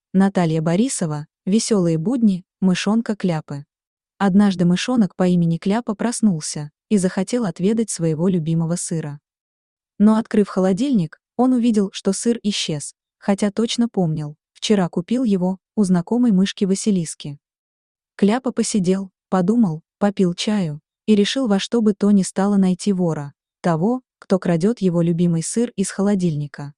Наталья Борисова, «Веселые будни» мышонка Кляпы. Однажды мышонок по имени Кляпа проснулся и захотел отведать своего любимого сыра. Но, открыв холодильник, он увидел, что сыр исчез, хотя точно помнил, вчера купил его у знакомой мышки Василиски. Кляпа посидел, подумал, попил чаю и решил во что бы то ни стало найти вора, того, кто крадет его любимый сыр из холодильника.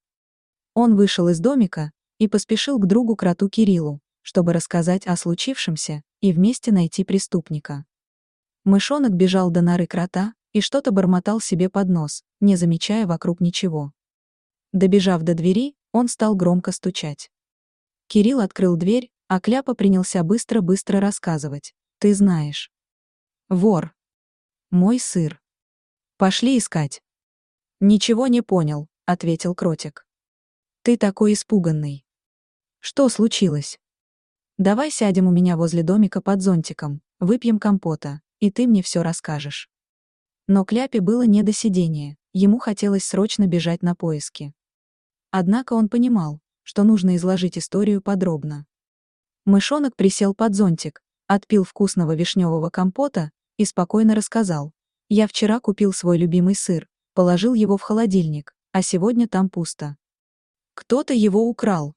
Он вышел из домика и поспешил к другу-кроту Кириллу, чтобы рассказать о случившемся и вместе найти преступника. Мышонок бежал до норы крота и что-то бормотал себе под нос, не замечая вокруг ничего. Добежав до двери, он стал громко стучать. Кирилл открыл дверь, а Кляпа принялся быстро-быстро рассказывать. «Ты знаешь. Вор. Мой сыр. Пошли искать». «Ничего не понял», — ответил кротик. «Ты такой испуганный. Что случилось? Давай сядем у меня возле домика под зонтиком, выпьем компота, и ты мне все расскажешь». Но Кляпе было не до сидения, ему хотелось срочно бежать на поиски. Однако он понимал, что нужно изложить историю подробно. Мышонок присел под зонтик, отпил вкусного вишневого компота и спокойно рассказал. «Я вчера купил свой любимый сыр, положил его в холодильник, а сегодня там пусто. Кто-то его украл.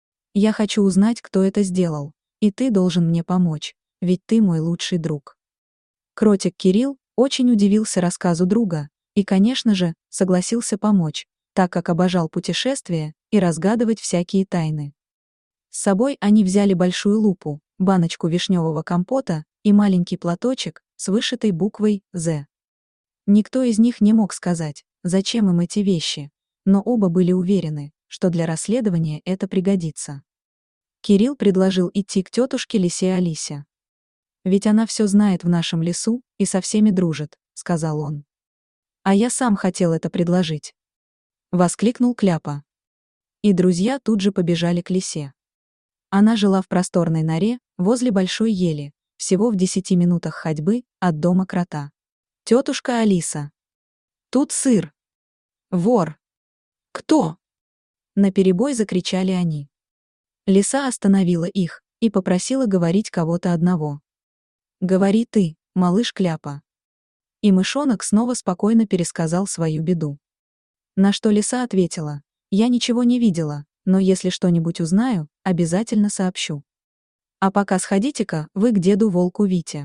Я хочу узнать, кто это сделал, и ты должен мне помочь, ведь ты мой лучший друг». Кротик Кирилл очень удивился рассказу друга и, конечно же, согласился помочь, так как обожал путешествия и разгадывать всякие тайны. С собой они взяли большую лупу, баночку вишневого компота и маленький платочек с вышитой буквой «З». Никто из них не мог сказать, зачем им эти вещи, но оба были уверены, что для расследования это пригодится. Кирилл предложил идти к тетушке Лисе Алисе. «Ведь она все знает в нашем лесу и со всеми дружит», — сказал он. «А я сам хотел это предложить», — воскликнул Кляпа. И друзья тут же побежали к лисе. Она жила в просторной норе, возле большой ели, всего в 10 минутах ходьбы от дома крота. «Тетушка Алиса! Тут сыр! Вор! Кто?» Наперебой закричали они. Лиса остановила их и попросила говорить кого-то одного. «Говори ты, малыш Кляпа». И мышонок снова спокойно пересказал свою беду. На что лиса ответила: «Я ничего не видела, но если что-нибудь узнаю, обязательно сообщу. А пока сходите-ка вы к деду волку Вите».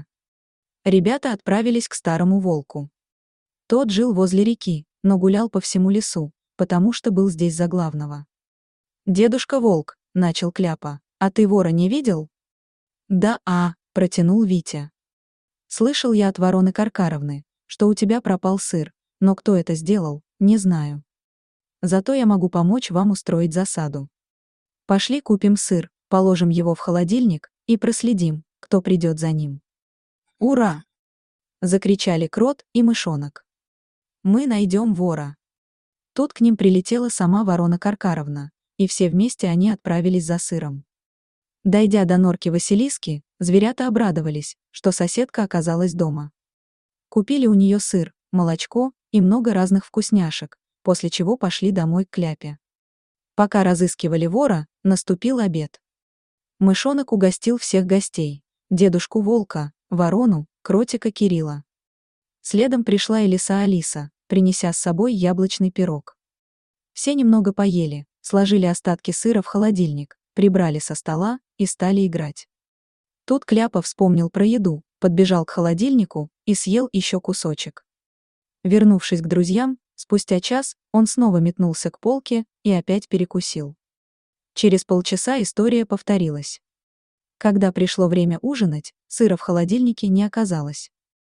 Ребята отправились к старому волку. Тот жил возле реки, но гулял по всему лесу, потому что был здесь за главного. «Дедушка волк», — начал Кляпа, — «а ты вора не видел?» «Да, протянул Витя. «Слышал я от вороны Каркаровны, что у тебя пропал сыр, но кто это сделал, не знаю. Зато я могу помочь вам устроить засаду. Пошли купим сыр, положим его в холодильник и проследим, кто придет за ним». «Ура!» — закричали крот и мышонок. «Мы найдем вора». Тут к ним прилетела сама ворона Каркаровна, и все вместе они отправились за сыром. Дойдя до норки Василиски, зверята обрадовались, что соседка оказалась дома. Купили у нее сыр, молочко и много разных вкусняшек, после чего пошли домой к Кляпе. Пока разыскивали вора, наступил обед. Мышонок угостил всех гостей: дедушку волка, ворону, кротика Кирилла. Следом пришла и лиса Алиса, принеся с собой яблочный пирог. Все немного поели, сложили остатки сыра в холодильник, прибрали со стола и стали играть. Тут Кляпа вспомнил про еду, подбежал к холодильнику и съел еще кусочек. Вернувшись к друзьям, спустя час он снова метнулся к полке и опять перекусил. Через полчаса история повторилась. Когда пришло время ужинать, сыра в холодильнике не оказалось.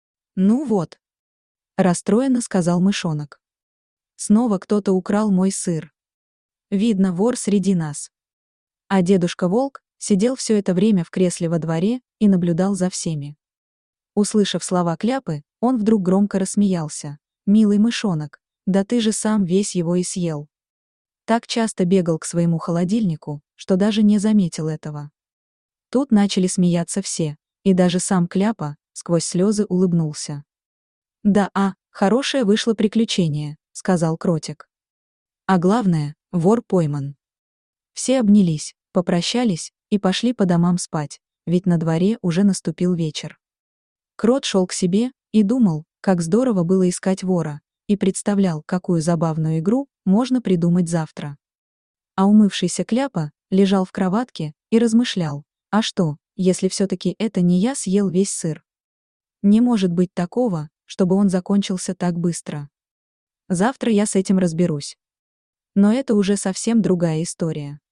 «Ну вот», — расстроенно сказал мышонок. «Снова кто-то украл мой сыр. Видно, вор среди нас». А дедушка волк сидел все это время в кресле во дворе и наблюдал за всеми. Услышав слова Кляпы, он вдруг громко рассмеялся. «Милый мышонок, да ты же сам весь его и съел». Так часто бегал к своему холодильнику, что даже не заметил этого. Тут начали смеяться все, и даже сам Кляпа сквозь слезы улыбнулся. «Да, хорошее вышло приключение», — сказал кротик. «А главное, вор пойман». Все обнялись, Попрощались и пошли по домам спать, ведь на дворе уже наступил вечер. Крот шел к себе и думал, как здорово было искать вора, и представлял, какую забавную игру можно придумать завтра. А умывшийся Кляпа лежал в кроватке и размышлял, а что, если все-таки это не я съел весь сыр? Не может быть такого, чтобы он закончился так быстро. Завтра я с этим разберусь. Но это уже совсем другая история.